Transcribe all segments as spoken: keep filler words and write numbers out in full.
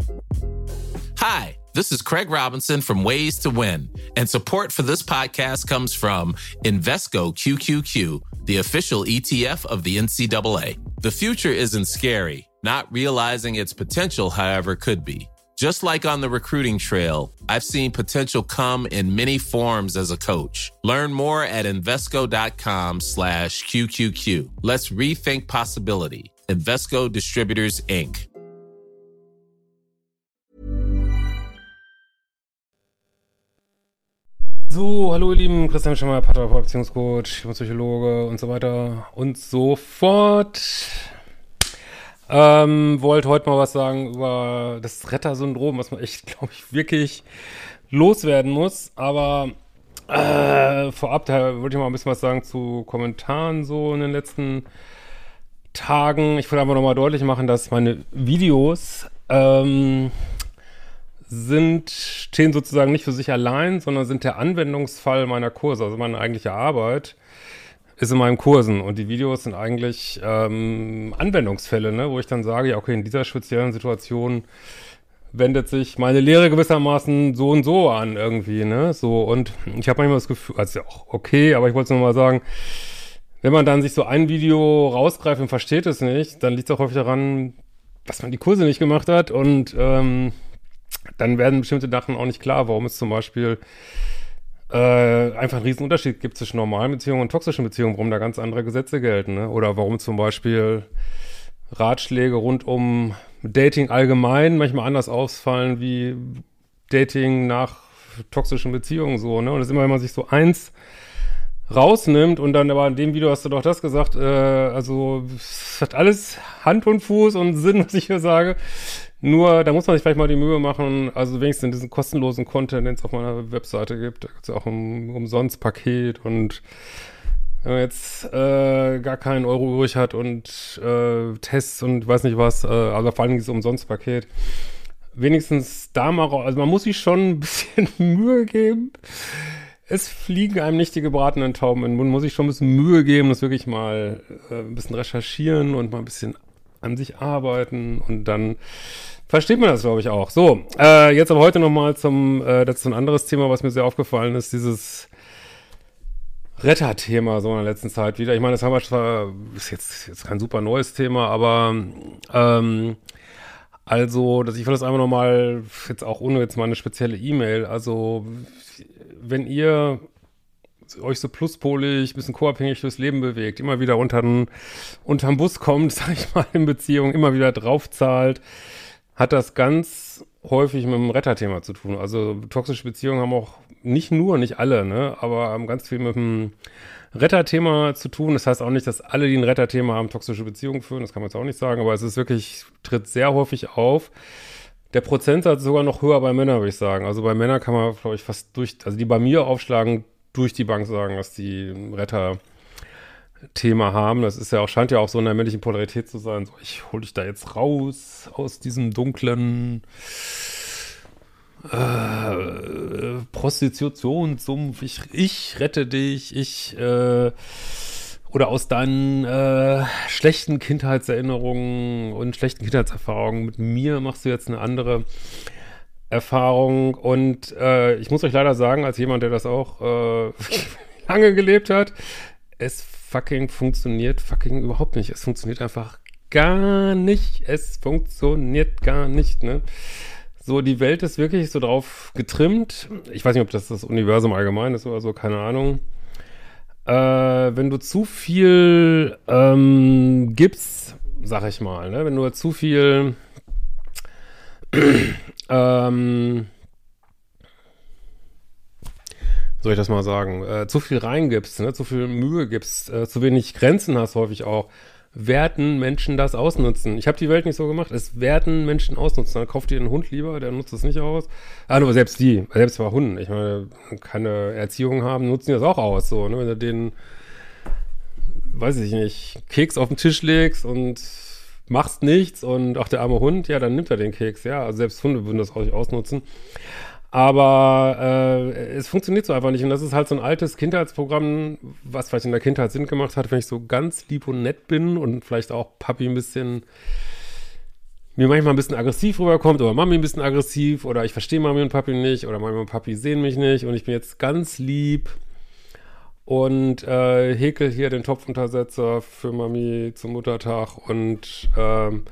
Hi, this is Craig Robinson from Ways to Win, and support for this podcast comes from Invesco Q Q Q, the official E T F of the N C double A. The future isn't scary. Not realizing its potential, however, could be. Just like on the recruiting trail, I've seen potential come in many forms as a coach. Learn more at Invesco.com slash QQQ. Let's rethink possibility. Invesco Distributors, Incorporated. So, hallo ihr Lieben, Christian Schemmer, Paartherapeut, Beziehungscoach, Psychologe und so weiter und so fort. Ähm, wollte heute mal was sagen über das Retter-Syndrom, was man echt, glaube ich, wirklich loswerden muss. Aber äh, vorab, da würde ich mal ein bisschen was sagen zu Kommentaren so in den letzten Tagen. Ich wollte einfach nochmal deutlich machen, dass meine Videos ähm, sind, stehen sozusagen nicht für sich allein, sondern sind der Anwendungsfall meiner Kurse. Also meine eigentliche Arbeit ist in meinen Kursen und die Videos sind eigentlich ähm, Anwendungsfälle, ne, wo ich dann sage, ja okay, in dieser speziellen Situation wendet sich meine Lehre gewissermaßen so und so an irgendwie, ne, so, und ich habe manchmal das Gefühl, also ja auch okay, aber ich wollte es nochmal sagen, wenn man dann sich so ein Video rausgreift und versteht es nicht, dann liegt es auch häufig daran, dass man die Kurse nicht gemacht hat und ähm, dann werden bestimmte Sachen auch nicht klar, warum es zum Beispiel äh, einfach einen riesen Unterschied gibt zwischen normalen Beziehungen und toxischen Beziehungen, warum da ganz andere Gesetze gelten, ne? Oder warum zum Beispiel Ratschläge rund um Dating allgemein manchmal anders ausfallen wie Dating nach toxischen Beziehungen so, ne? Und das ist immer, wenn man sich so eins rausnimmt und dann aber in dem Video hast du doch das gesagt, äh, also es hat alles Hand und Fuß und Sinn, was ich hier sage. Nur, da muss man sich vielleicht mal die Mühe machen, also wenigstens in diesen kostenlosen Content, den es auf meiner Webseite gibt, da gibt es ja auch ein Umsonst-Paket und wenn man jetzt äh, gar keinen Euro übrig hat und äh, Tests und weiß nicht was, äh, also vor allem dieses Umsonst-Paket, wenigstens da mal raus, also man muss sich schon ein bisschen Mühe geben. Es fliegen einem nicht die gebratenen Tauben in den Mund, muss ich schon ein bisschen Mühe geben, das wirklich mal äh, ein bisschen recherchieren und mal ein bisschen an sich arbeiten und dann versteht man das, glaube ich, auch. So, äh, jetzt aber heute nochmal zum, äh, das ist ein anderes Thema, was mir sehr aufgefallen ist, dieses Retter-Thema so in der letzten Zeit wieder. Ich meine, das haben wir zwar, ist jetzt, jetzt kein super neues Thema, aber ähm, also, dass ich will das einfach nochmal, jetzt auch ohne jetzt mal eine spezielle E-Mail, also wenn ihr euch so pluspolig, ein bisschen co-abhängig durchs Leben bewegt, immer wieder unter den, unterm Bus kommt, sag ich mal, in Beziehung, immer wieder draufzahlt, hat das ganz häufig mit dem Retterthema zu tun. Also toxische Beziehungen haben auch nicht nur, nicht alle, ne, aber haben ganz viel mit dem Retterthema zu tun. Das heißt auch nicht, dass alle, die ein Retterthema haben, toxische Beziehungen führen, das kann man jetzt auch nicht sagen, aber es ist wirklich, tritt sehr häufig auf. Der Prozentsatz ist sogar noch höher bei Männern, würde ich sagen. Also bei Männern kann man, glaube ich, fast durch, also die bei mir aufschlagen, durch die Bank sagen, dass die ein Retter-Thema haben. Das ist ja auch, scheint ja auch so in der männlichen Polarität zu sein. So, ich hol dich da jetzt raus aus diesem dunklen äh, Prostitutionssumpf. Ich, ich rette dich. Ich äh, oder aus deinen äh, schlechten Kindheitserinnerungen und schlechten Kindheitserfahrungen mit mir machst du jetzt eine andere Erfahrung und äh, ich muss euch leider sagen, als jemand, der das auch äh, lange gelebt hat, es fucking funktioniert fucking überhaupt nicht. Es funktioniert einfach gar nicht. Es funktioniert gar nicht, ne? So, die Welt ist wirklich so drauf getrimmt. Ich weiß nicht, ob das das Universum allgemein ist oder so, keine Ahnung. Äh, wenn du zu viel ähm, gibst, sag ich mal, ne? Wenn du zu viel ähm, soll ich das mal sagen, äh, zu viel reingibst, ne, zu viel Mühe gibst, äh, zu wenig Grenzen hast häufig auch, werden Menschen das ausnutzen. Ich habe die Welt nicht so gemacht, es werden Menschen ausnutzen. Dann kauft ihr einen Hund lieber, der nutzt es nicht aus. Ah, nur selbst die, selbst bei Hunden, ich meine, keine Erziehung haben, nutzen die das auch aus, so, ne, wenn du denen, weiß ich nicht, Keks auf den Tisch legst und machst nichts und auch der arme Hund, ja, dann nimmt er den Keks, ja, also selbst Hunde würden das auch nicht ausnutzen. Aber äh, es funktioniert so einfach nicht und das ist halt so ein altes Kindheitsprogramm, was vielleicht in der Kindheit Sinn gemacht hat, wenn ich so ganz lieb und nett bin und vielleicht auch Papi ein bisschen mir manchmal ein bisschen aggressiv rüberkommt oder Mami ein bisschen aggressiv oder ich verstehe Mami und Papi nicht oder Mami und Papi sehen mich nicht und ich bin jetzt ganz lieb und äh, häkel hier den Topfuntersetzer für Mami zum Muttertag und ähm,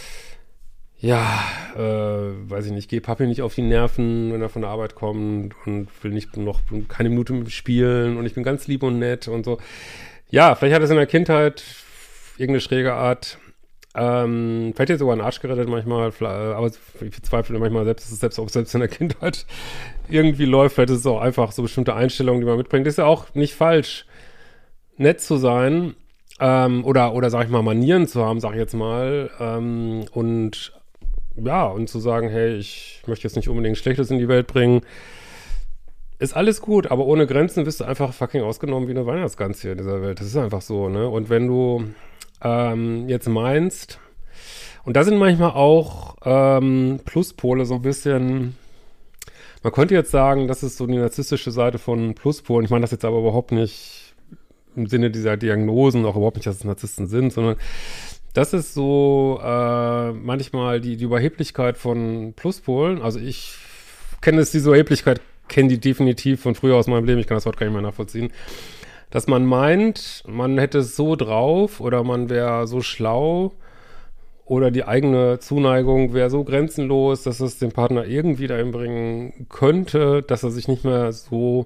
ja, äh, weiß ich nicht, gehe Papi nicht auf die Nerven, wenn er von der Arbeit kommt und will nicht noch keine Minute mit ihm spielen und ich bin ganz lieb und nett und so. Ja, vielleicht hat es in der Kindheit irgendeine schräge Art, ähm, vielleicht jetzt sogar einen Arsch gerettet manchmal, aber ich bezweifle manchmal selbst, dass es selbst, ob es selbst in der Kindheit irgendwie läuft, vielleicht ist es auch einfach so bestimmte Einstellungen, die man mitbringt. Das ist ja auch nicht falsch, nett zu sein, ähm, oder, oder sag ich mal, Manieren zu haben, sag ich jetzt mal, ähm, und ja, und zu sagen, hey, ich möchte jetzt nicht unbedingt Schlechtes in die Welt bringen, ist alles gut, aber ohne Grenzen bist du einfach fucking ausgenommen wie eine Weihnachtsgans hier in dieser Welt. Das ist einfach so, ne? Und wenn du ähm, jetzt meinst, und da sind manchmal auch ähm, Pluspole so ein bisschen, man könnte jetzt sagen, das ist so die narzisstische Seite von Pluspolen. Ich meine das jetzt aber überhaupt nicht im Sinne dieser Diagnosen, auch überhaupt nicht, dass es Narzissten sind, sondern das ist so äh, manchmal die, die Überheblichkeit von Pluspolen. Also ich kenne es, diese Überheblichkeit, kenne die definitiv von früher aus meinem Leben, ich kann das Wort gar nicht mehr nachvollziehen, dass man meint, man hätte es so drauf oder man wäre so schlau oder die eigene Zuneigung wäre so grenzenlos, dass es den Partner irgendwie dahin bringen könnte, dass er sich nicht mehr so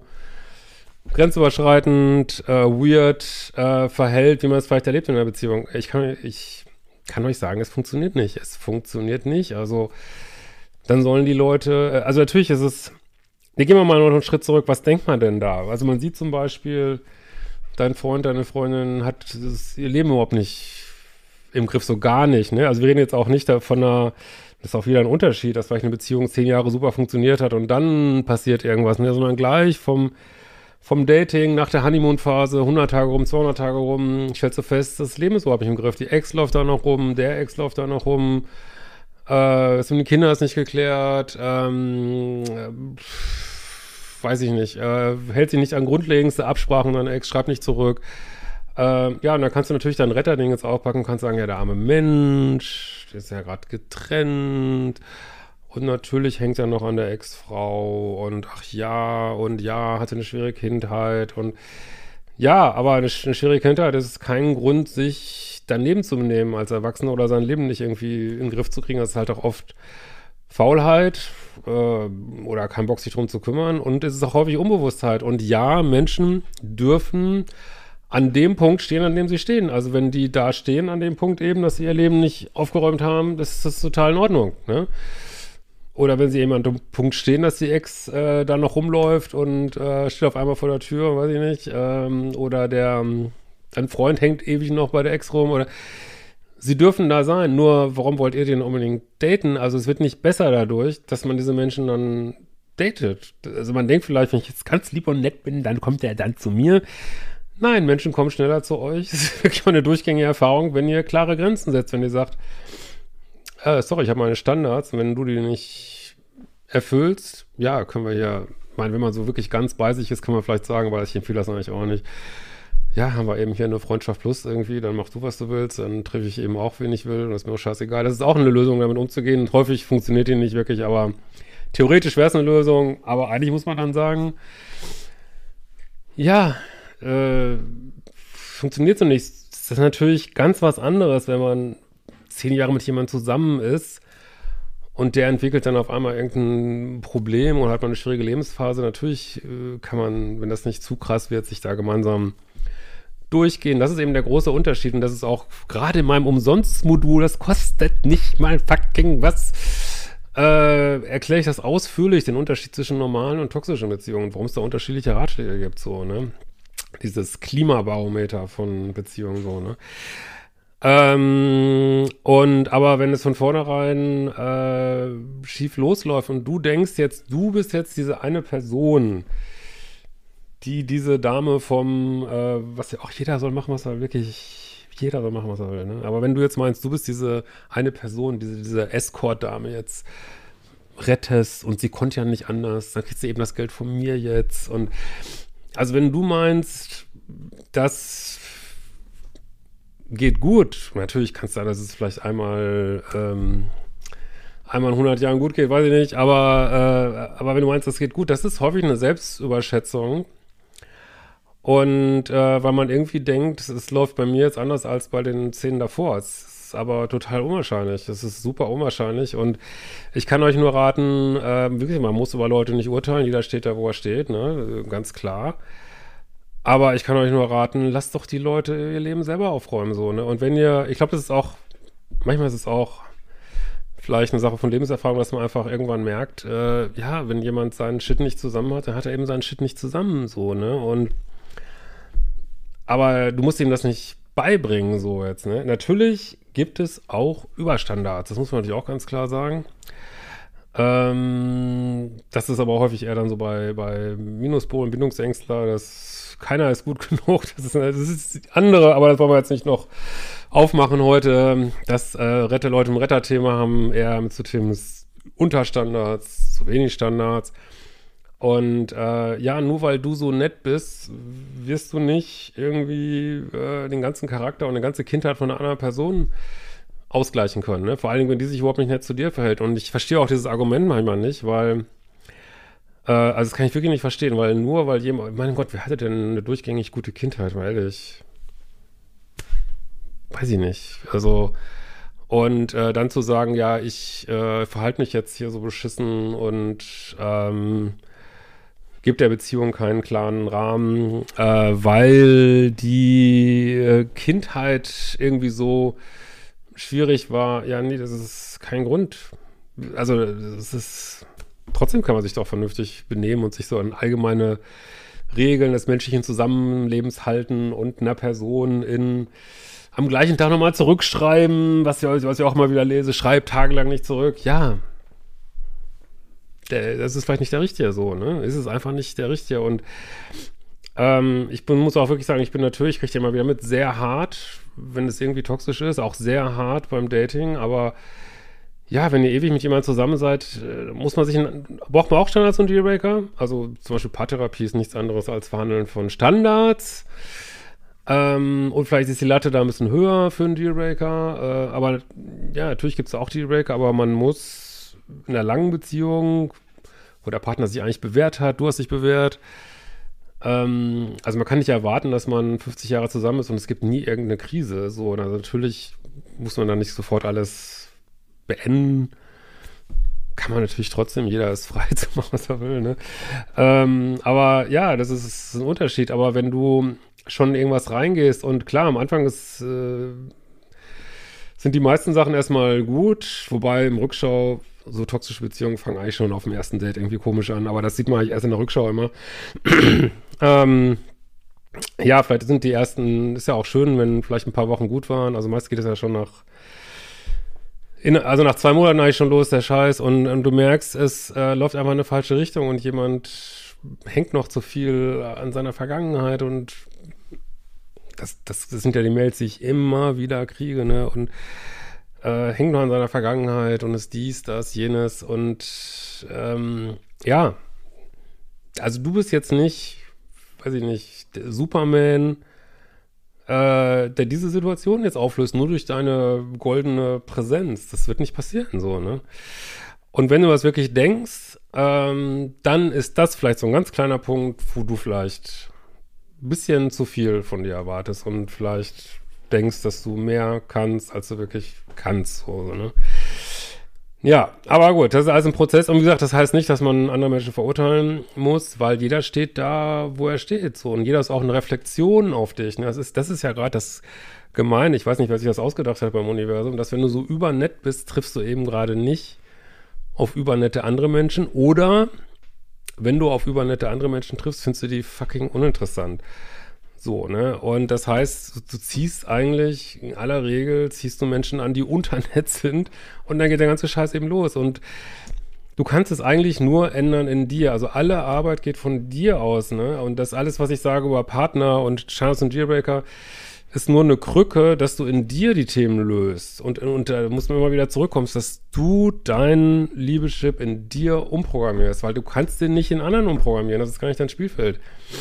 grenzüberschreitend, äh, weird äh, verhält, wie man es vielleicht erlebt in einer Beziehung. Ich kann, ich kann euch sagen, es funktioniert nicht. Es funktioniert nicht. Also dann sollen die Leute, also natürlich ist es, ne, gehen wir mal noch einen Schritt zurück, was denkt man denn da? Also man sieht zum Beispiel, dein Freund, deine Freundin hat das, ihr Leben überhaupt nicht im Griff, so gar nicht, ne? Also wir reden jetzt auch nicht von einer, das ist auch wieder ein Unterschied, dass vielleicht eine Beziehung zehn Jahre super funktioniert hat und dann passiert irgendwas, ne? Sondern gleich vom Vom Dating, nach der Honeymoon-Phase, hundert Tage rum, zweihundert Tage rum, stellst du fest, das Leben ist überhaupt nicht im Griff. Die Ex läuft da noch rum, der Ex läuft da noch rum, äh, es sind die Kinder ist nicht geklärt, ähm, äh, weiß ich nicht, äh, hält sich nicht an grundlegendste Absprachen, deine Ex schreibt nicht zurück. Äh, ja, und dann kannst du natürlich dein Retterding jetzt aufpacken und kannst sagen, ja, der arme Mensch, der ist ja gerade getrennt. Und natürlich hängt er noch an der Ex-Frau und ach ja, und ja, hatte eine schwere Kindheit und ja, aber eine, eine schwere Kindheit ist kein Grund, sich daneben zu benehmen als Erwachsener oder sein Leben nicht irgendwie in den Griff zu kriegen. Das ist halt auch oft Faulheit äh, oder kein Bock, sich drum zu kümmern und es ist auch häufig Unbewusstheit. Und ja, Menschen dürfen an dem Punkt stehen, an dem sie stehen. Also wenn die da stehen, an dem Punkt eben, dass sie ihr Leben nicht aufgeräumt haben, das ist das total in Ordnung, ne? Oder wenn sie eben an dem Punkt stehen, dass die Ex äh, da noch rumläuft und äh, steht auf einmal vor der Tür, weiß ich nicht, ähm, oder der ähm, ein Freund hängt ewig noch bei der Ex rum, oder sie dürfen da sein, nur warum wollt ihr den unbedingt daten? Also es wird nicht besser dadurch, dass man diese Menschen dann datet. Also man denkt vielleicht, wenn ich jetzt ganz lieb und nett bin, dann kommt der dann zu mir. Nein, Menschen kommen schneller zu euch. Das ist wirklich eine durchgängige Erfahrung, wenn ihr klare Grenzen setzt, wenn ihr sagt, Äh, sorry, ich habe meine Standards. Wenn du die nicht erfüllst, ja, können wir hier, ich meine, wenn man so wirklich ganz bei sich ist, kann man vielleicht sagen, weil ich empfehle das eigentlich auch nicht. Ja, haben wir eben hier eine Freundschaft plus irgendwie, dann machst du, was du willst, dann treffe ich eben auch, wen ich will, und das ist mir auch scheißegal. Das ist auch eine Lösung, damit umzugehen. Und häufig funktioniert die nicht wirklich, aber theoretisch wäre es eine Lösung, aber eigentlich muss man dann sagen, ja, äh, funktioniert so nicht. Das ist natürlich ganz was anderes, wenn man zehn Jahre mit jemandem zusammen ist und der entwickelt dann auf einmal irgendein Problem oder hat man eine schwierige Lebensphase. Natürlich äh, kann man, wenn das nicht zu krass wird, sich da gemeinsam durchgehen. Das ist eben der große Unterschied und das ist auch gerade in meinem Umsonstmodul, das kostet nicht mal fucking was, äh, erkläre ich das ausführlich, den Unterschied zwischen normalen und toxischen Beziehungen, warum es da unterschiedliche Ratschläge gibt, so, ne? Dieses Klimabarometer von Beziehungen, so, ne? Ähm, und aber wenn es von vornherein äh, schief losläuft und du denkst jetzt, du bist jetzt diese eine Person, die diese Dame vom, äh, was ja auch jeder soll machen, was er wirklich, jeder soll machen, was er will, ne? Aber wenn du jetzt meinst, du bist diese eine Person, diese, diese Escort-Dame jetzt rettest und sie konnte ja nicht anders, dann kriegst du eben das Geld von mir jetzt und also wenn du meinst, dass geht gut. Natürlich kann es sein, dass es vielleicht einmal ähm, einmal in hundert Jahren gut geht, weiß ich nicht, aber, äh, aber wenn du meinst, das geht gut, das ist häufig eine Selbstüberschätzung. Und äh, weil man irgendwie denkt, es, es läuft bei mir jetzt anders als bei den Szenen davor. Es ist aber total unwahrscheinlich. Es ist super unwahrscheinlich. Und ich kann euch nur raten, äh, wirklich, man muss über Leute nicht urteilen. Jeder steht da, wo er steht, ne? Ganz klar. Aber ich kann euch nur raten, lasst doch die Leute ihr Leben selber aufräumen, so, ne? Und wenn ihr, ich glaube, das ist auch, manchmal ist es auch vielleicht eine Sache von Lebenserfahrung, dass man einfach irgendwann merkt, äh, ja, wenn jemand seinen Shit nicht zusammen hat, dann hat er eben seinen Shit nicht zusammen, so, ne? Und aber du musst ihm das nicht beibringen, so jetzt, ne? Natürlich gibt es auch Überstandards, das muss man natürlich auch ganz klar sagen. Ähm, das ist aber häufig eher dann so bei, bei Minuspolen, Bindungsängstler, dass keiner ist gut genug. Das ist, das ist andere, aber das wollen wir jetzt nicht noch aufmachen heute. Das äh, Rette-Leute im Retter-Thema haben eher mit zu Themen Unterstandards, zu wenig Standards. Und äh, ja, nur weil du so nett bist, wirst du nicht irgendwie äh, den ganzen Charakter und die ganze Kindheit von einer anderen Person ausgleichen können. Ne? Vor allen Dingen, wenn die sich überhaupt nicht nett zu dir verhält. Und ich verstehe auch dieses Argument manchmal nicht, weil, äh, also das kann ich wirklich nicht verstehen, weil nur weil jemand, mein Gott, wer hatte denn eine durchgängig gute Kindheit, mal ehrlich? Weiß ich nicht. Also, und äh, dann zu sagen, ja, ich äh, verhalte mich jetzt hier so beschissen und ähm, gibt der Beziehung keinen klaren Rahmen, äh, weil die äh, Kindheit irgendwie so schwierig war. Ja, nee, das ist kein Grund. Also, das ist, trotzdem kann man sich doch vernünftig benehmen und sich so an allgemeine Regeln des menschlichen Zusammenlebens halten und einer Person in am gleichen Tag nochmal zurückschreiben, was ich, was ich auch mal wieder lese, schreibt tagelang nicht zurück. Ja, der, das ist vielleicht nicht der Richtige so, ne? Ist es einfach nicht der Richtige. Und ähm, ich bin, muss auch wirklich sagen, ich bin natürlich, kriege ich immer wieder mit, sehr hart, wenn es irgendwie toxisch ist, auch sehr hart beim Dating, aber ja, wenn ihr ewig mit jemandem zusammen seid, muss man sich, ein, braucht man auch Standards und Dealbreaker? Also zum Beispiel Paartherapie ist nichts anderes als Verhandeln von Standards. Ähm, und vielleicht ist die Latte da ein bisschen höher für einen Dealbreaker. Äh, aber ja, natürlich gibt es auch Dealbreaker, aber man muss in einer langen Beziehung, wo der Partner sich eigentlich bewährt hat, du hast dich bewährt. Ähm, also man kann nicht erwarten, dass man fünfzig Jahre zusammen ist und es gibt nie irgendeine Krise. So, also natürlich muss man dann nicht sofort alles beenden. Kann man natürlich trotzdem, jeder ist frei zu machen, was er will, ne? Ähm, aber ja, das ist, das ist ein Unterschied. Aber wenn du schon in irgendwas reingehst und klar, am Anfang ist, äh, sind die meisten Sachen erstmal gut, wobei im Rückschau so toxische Beziehungen fangen eigentlich schon auf dem ersten Date irgendwie komisch an, aber das sieht man eigentlich erst in der Rückschau immer. ähm, ja, vielleicht sind die ersten, ist ja auch schön, wenn vielleicht ein paar Wochen gut waren, also meist geht es ja schon nach In, also nach zwei Monaten eigentlich schon los, der Scheiß, und, und du merkst, es äh, läuft einfach in eine falsche Richtung und jemand hängt noch zu viel an seiner Vergangenheit und das, das, das sind ja die Mails, die ich immer wieder kriege, ne, und äh, hängt noch an seiner Vergangenheit und ist dies, das, jenes und ähm, ja, also du bist jetzt nicht, weiß ich nicht, der Superman, Äh, der diese Situation jetzt auflöst, nur durch deine goldene Präsenz. Das wird nicht passieren, so, ne? Und wenn du das wirklich denkst, ähm, dann ist das vielleicht so ein ganz kleiner Punkt, wo du vielleicht ein bisschen zu viel von dir erwartest und vielleicht denkst, dass du mehr kannst, als du wirklich kannst, so, ne? Ja, aber gut, das ist alles ein Prozess. Und wie gesagt, das heißt nicht, dass man andere Menschen verurteilen muss, weil jeder steht da, wo er steht. So. Und jeder ist auch eine Reflexion auf dich. Ne? Das ist, das ist ja gerade das Gemeine. Ich weiß nicht, wer sich das ausgedacht hat beim Universum, dass wenn du so übernett bist, triffst du eben gerade nicht auf übernette andere Menschen. Oder wenn du auf übernette andere Menschen triffst, findest du die fucking uninteressant. So, ne? Und das heißt, du, du ziehst eigentlich, in aller Regel, ziehst du Menschen an, die unternett sind und dann geht der ganze Scheiß eben los. Und du kannst es eigentlich nur ändern in dir. Also alle Arbeit geht von dir aus, ne? Und das alles, was ich sage über Partner und Standards und Dealbreaker, ist nur eine Krücke, dass du in dir die Themen löst. Und, und da muss man immer wieder zurückkommen, dass du dein Liebeschip in dir umprogrammierst, weil du kannst den nicht in anderen umprogrammieren. Das ist gar nicht dein Spielfeld.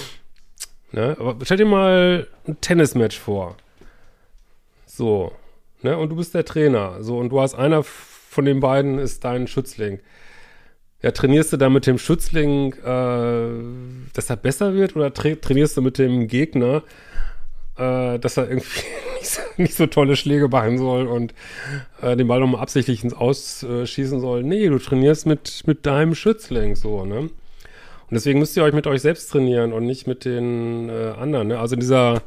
Ne? Aber stell dir mal ein Tennismatch vor. So, ne? Und du bist der Trainer. So, und du hast einer von den beiden ist dein Schützling. Ja, trainierst du da mit dem Schützling, äh, dass er besser wird, oder tra- trainierst du mit dem Gegner, äh, dass er irgendwie nicht so, nicht so tolle Schläge machen soll und äh, den Ball nochmal absichtlich ins Aus äh, schießen soll? Nee, du trainierst mit, mit deinem Schützling, so, ne? Und deswegen müsst ihr euch mit euch selbst trainieren und nicht mit den äh, anderen, ne? Also in dieser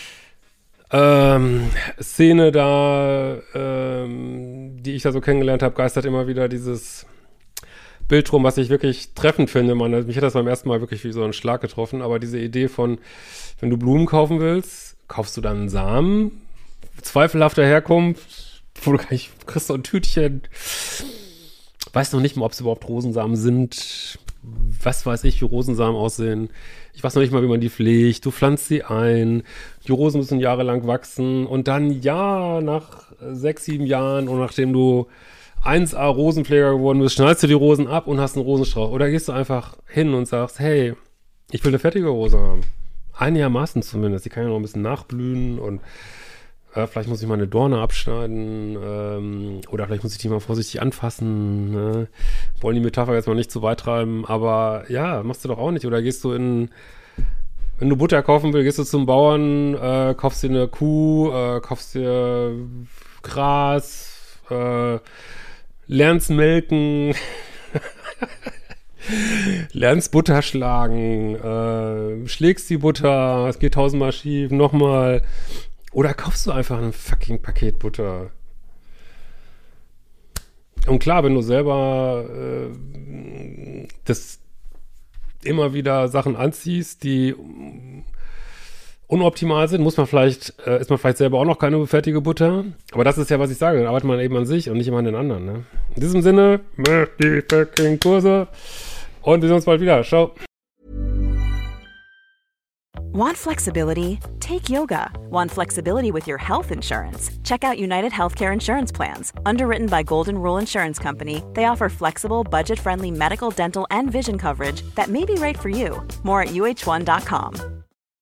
ähm, Szene da, ähm, die ich da so kennengelernt habe, geistert immer wieder dieses Bild rum, was ich wirklich treffend finde. Man, mich hat das beim ersten Mal wirklich wie so ein Schlag getroffen, aber diese Idee von, wenn du Blumen kaufen willst, kaufst du dann einen Samen zweifelhafter Herkunft, wo du gar nicht, kriegst so ein Tütchen, weiß noch nicht mal, ob es überhaupt Rosensamen sind, was weiß ich, wie Rosensamen aussehen. Ich weiß noch nicht mal, wie man die pflegt. Du pflanzt sie ein, die Rosen müssen jahrelang wachsen und dann, ja, nach sechs, sieben Jahren und nachdem du eins A Rosenpfleger geworden bist, schneidest du die Rosen ab und hast einen Rosenstrauch. Oder gehst du einfach hin und sagst, hey, ich will eine fertige Rose haben. Einigermaßen zumindest. Die kann ja noch ein bisschen nachblühen und äh, vielleicht muss ich mal eine Dorne abschneiden ähm, oder vielleicht muss ich die mal vorsichtig anfassen. Ne? Wollen die Metapher jetzt mal nicht zu weit treiben, aber ja, machst du doch auch nicht. Oder gehst du in, wenn du Butter kaufen willst, gehst du zum Bauern, äh, kaufst dir eine Kuh, äh, kaufst dir Gras, äh, lernst melken, lernst Butter schlagen, äh, schlägst die Butter, es geht tausendmal schief, nochmal. Oder kaufst du einfach ein fucking Paket Butter. Und klar, wenn du selber äh, das immer wieder Sachen anziehst, die unoptimal sind, muss man vielleicht, äh, ist man vielleicht selber auch noch keine fertige Butter. Aber das ist ja, was ich sage, dann arbeitet man eben an sich und nicht immer an den anderen. Ne? In diesem Sinne, mach die fucking Kurse und wir sehen uns bald wieder. Ciao. Want flexibility? Take yoga. Want flexibility with your health insurance? Check out United Healthcare Insurance Plans. Underwritten by Golden Rule Insurance Company, they offer flexible, budget-friendly medical, dental, and vision coverage that may be right for you. More at U H one dot com.